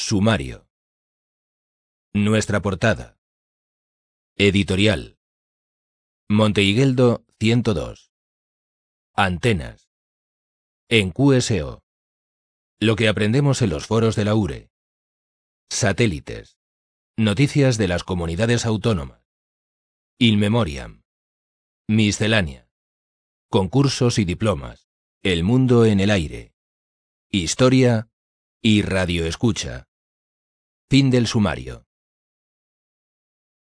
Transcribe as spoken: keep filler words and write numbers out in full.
Sumario. Nuestra portada. Editorial. Monteigueldo ciento dos. Antenas. En Q S O. Lo que aprendemos en los foros de la U R E. Satélites. Noticias de las comunidades autónomas. In Memoriam. Miscelánea. Concursos y diplomas. El mundo en el aire. Historia y radioescucha. Fin del sumario.